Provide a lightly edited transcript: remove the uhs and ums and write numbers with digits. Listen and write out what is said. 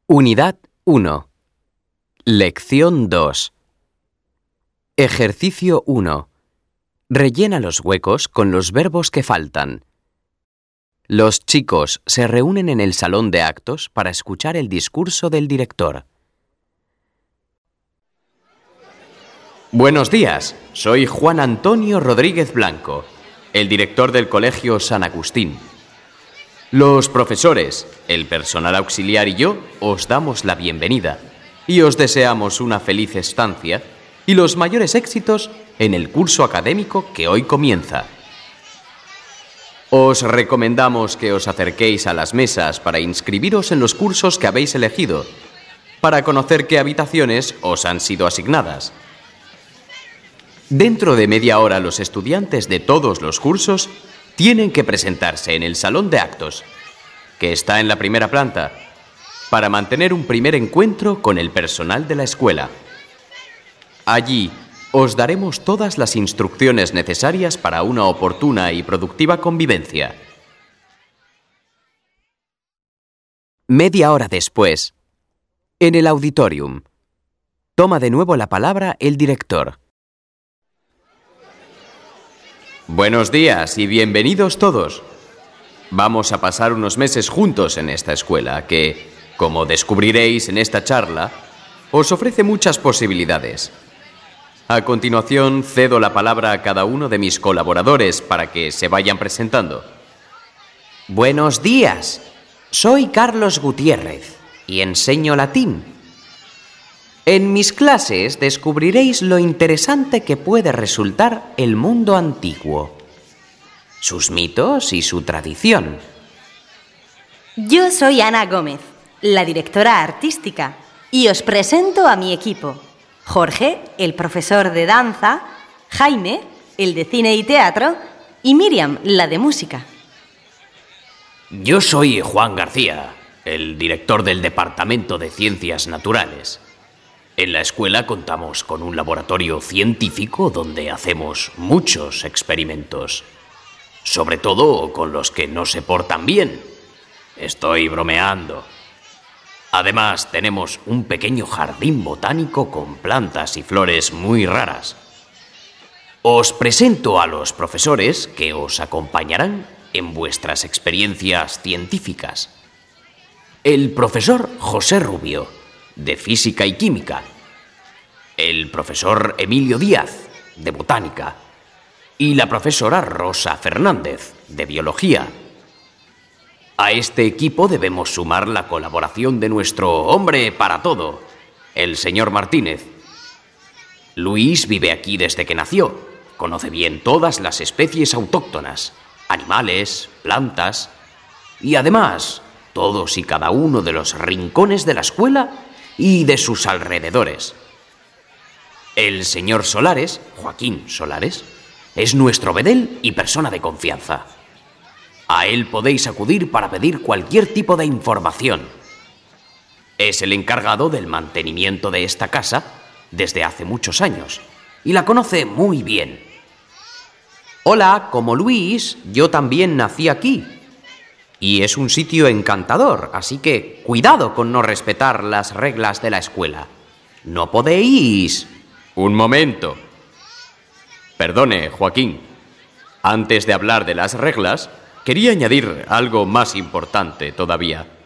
Unidad 1. Lección 2. Ejercicio 1. Rellena los huecos con los verbos que faltan. Los chicos se reúnen en el salón de actos para escuchar el discurso del director. Buenos días, soy Juan Antonio Rodríguez Blanco, el director del Colegio San Agustín. Los profesores, el personal auxiliar y yo os damos la bienvenida y os deseamos una feliz estancia y los mayores éxitos en el curso académico que hoy comienza. Os recomendamos que os acerquéis a las mesas para inscribiros en los cursos que habéis elegido, para conocer qué habitaciones os han sido asignadas. Dentro de media hora los estudiantes de todos los cursos tienen que presentarse en el salón de actos, que está en la primera planta, para mantener un primer encuentro con el personal de la escuela. Allí os daremos todas las instrucciones necesarias para una oportuna y productiva convivencia. Media hora después, en el auditorium, toma de nuevo la palabra el director. Buenos días y bienvenidos todos. Vamos a pasar unos meses juntos en esta escuela que, como descubriréis en esta charla, os ofrece muchas posibilidades. A continuación, cedo la palabra a cada uno de mis colaboradores para que se vayan presentando. Buenos días. Soy Carlos Gutiérrez y enseño latín. En mis clases descubriréis lo interesante que puede resultar el mundo antiguo, sus mitos y su tradición. Yo soy Ana Gómez, la directora artística, y os presento a mi equipo. Jorge, el profesor de danza, Jaime, el de cine y teatro, y Miriam, la de música. Yo soy Juan García, el director del Departamento de Ciencias Naturales. En la escuela contamos con un laboratorio científico donde hacemos muchos experimentos, sobre todo con los que no se portan bien. Estoy bromeando. Además, tenemos un pequeño jardín botánico con plantas y flores muy raras. Os presento a los profesores que os acompañarán en vuestras experiencias científicas. El profesor José Rubio, de Física y Química, el profesor Emilio Díaz, de Botánica, y la profesora Rosa Fernández, de Biología. A este equipo debemos sumar la colaboración de nuestro hombre para todo, el señor Martínez. Luis vive aquí desde que nació, conoce bien todas las especies autóctonas, animales, plantas, y además todos y cada uno de los rincones de la escuela y de sus alrededores. El señor Solares, Joaquín Solares, es nuestro bedel y persona de confianza. A él podéis acudir para pedir cualquier tipo de información. Es el encargado del mantenimiento de esta casa desde hace muchos años y la conoce muy bien. Hola, como Luis, yo también nací aquí. Y es un sitio encantador, así que cuidado con no respetar las reglas de la escuela. No podéis... Un momento. Perdone, Joaquín. Antes de hablar de las reglas, quería añadir algo más importante todavía.